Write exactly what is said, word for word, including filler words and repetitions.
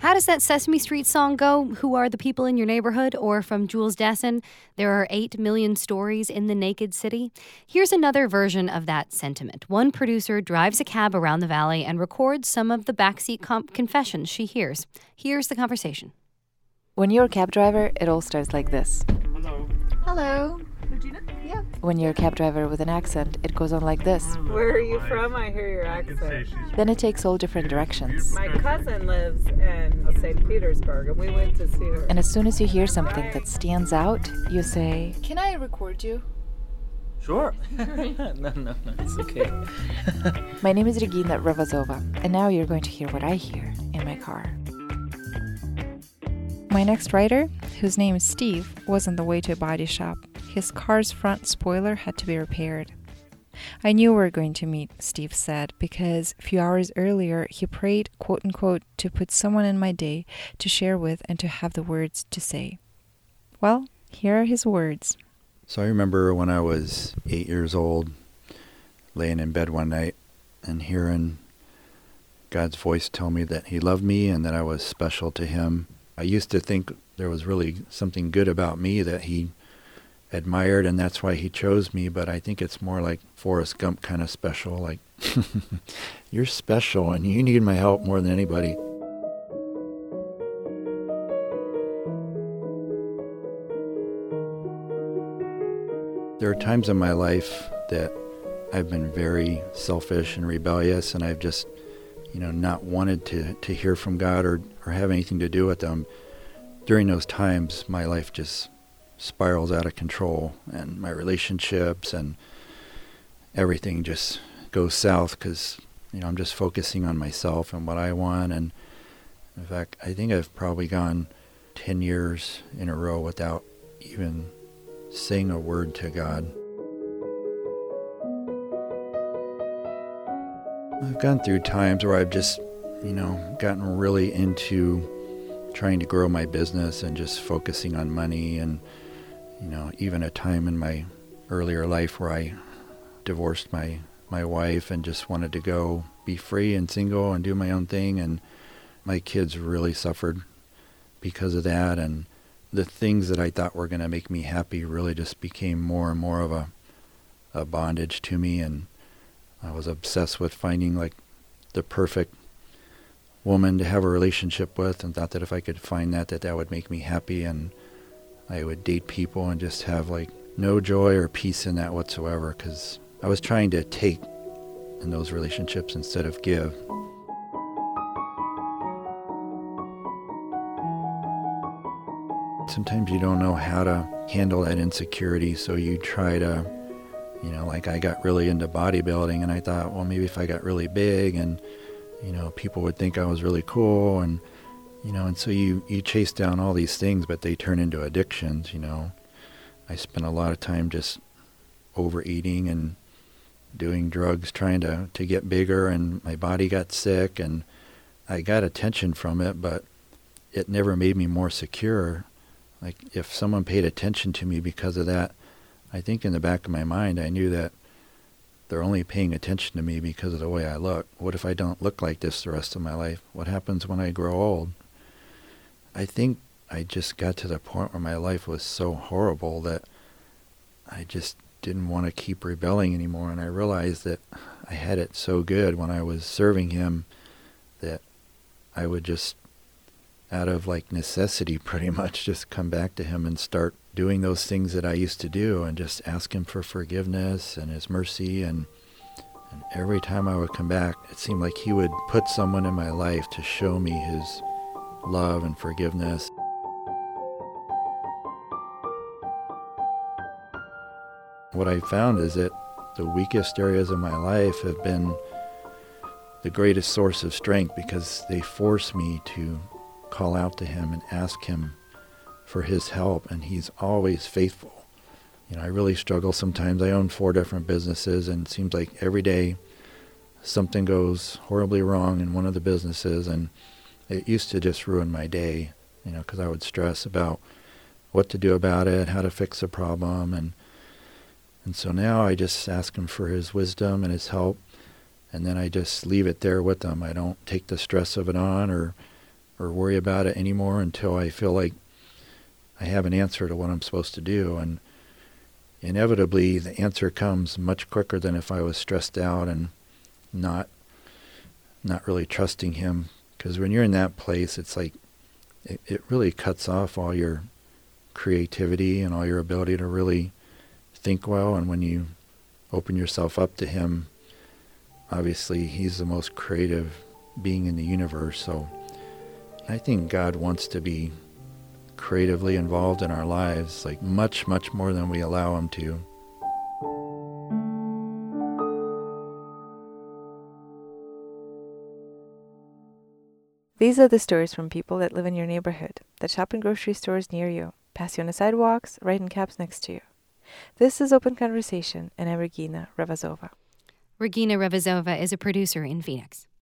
How does that Sesame Street song go? Who are the people in your neighborhood? Or from Jules Dassin, there are eight million stories in the naked city. Here's another version of that sentiment. One producer drives a cab around the valley and records some of the backseat comp- confessions she hears. Here's the conversation. When you're a cab driver, it all starts like this. Hello. Hello. Regina? Yeah. When you're a cab driver with an accent, it goes on like this. Where are you from? I hear your I can say accent. she's Then it takes all different directions. My cousin lives in Saint Petersburg, and we went to see her. And as soon as you hear something that stands out, you say, Can I record you? Sure. no, no, no, it's okay. My name is Regina Ravazova, and now you're going to hear what I hear in my car. My next writer, whose name is Steve, was on the way to a body shop. His car's front spoiler had to be repaired. I knew we were going to meet, Steve said, because a few hours earlier he prayed, quote-unquote, to put someone in my day to share with and to have the words to say. Well, here are his words. So I remember when I was eight years old, laying in bed one night and hearing God's voice tell me that he loved me and that I was special to him. I used to think there was really something good about me that he admired, and that's why he chose me, but I think it's more like Forrest Gump kind of special, like, you're special and you need my help more than anybody. There are times in my life that I've been very selfish and rebellious, and I've just, you know, not wanted to, to hear from God or, or have anything to do with them. During those times, my life just spirals out of control, and my relationships and everything just goes south because, you know, I'm just focusing on myself and what I want. And in fact, I think I've probably gone ten years in a row without even saying a word to God. I've gone through times where I've just, you know, gotten really into trying to grow my business and just focusing on money, and, you know, even a time in my earlier life where I divorced my, my wife and just wanted to go be free and single and do my own thing, and my kids really suffered because of that, and the things that I thought were going to make me happy really just became more and more of a, a bondage to me, and I was obsessed with finding like the perfect woman to have a relationship with, and thought that if I could find that, that that would make me happy, and I would date people and just have like no joy or peace in that whatsoever, because I was trying to take in those relationships instead of give. Sometimes you don't know how to handle that insecurity, so you try to, you know, like I got really into bodybuilding, and I thought, well, maybe if I got really big and, you know, people would think I was really cool, and, you know, and so you, you chase down all these things, but they turn into addictions, you know. I spent a lot of time just overeating and doing drugs, trying to, to get bigger, and my body got sick, and I got attention from it, but it never made me more secure. Like, if someone paid attention to me because of that, I think in the back of my mind I knew that they're only paying attention to me because of the way I look. What if I don't look like this the rest of my life? What happens when I grow old? I think I just got to the point where my life was so horrible that I just didn't want to keep rebelling anymore, and I realized that I had it so good when I was serving him that I would just, out of like necessity pretty much, just come back to him and start doing those things that I used to do and just ask him for forgiveness and his mercy. And, and every time I would come back, it seemed like he would put someone in my life to show me his love and forgiveness. What I found is that the weakest areas of my life have been the greatest source of strength, because they force me to call out to him and ask him for his help, and he's always faithful. You know, I really struggle sometimes. I own four different businesses, and it seems like every day something goes horribly wrong in one of the businesses, and it used to just ruin my day, you know, because I would stress about what to do about it, how to fix the problem, and and so now I just ask him for his wisdom and his help, and then I just leave it there with him. I don't take the stress of it on or or worry about it anymore until I feel like I have an answer to what I'm supposed to do. And inevitably, the answer comes much quicker than if I was stressed out and not not really trusting him. Because when you're in that place, it's like it, it really cuts off all your creativity and all your ability to really think well. And when you open yourself up to him, obviously he's the most creative being in the universe. So I think God wants to be creatively involved in our lives, like much, much more than we allow him to. These are the stories from people that live in your neighborhood, that shop in grocery stores near you, pass you on the sidewalks, ride in cabs next to you. This is Open Conversation, and I'm Regina Revazova. Regina Revazova is a producer in Phoenix.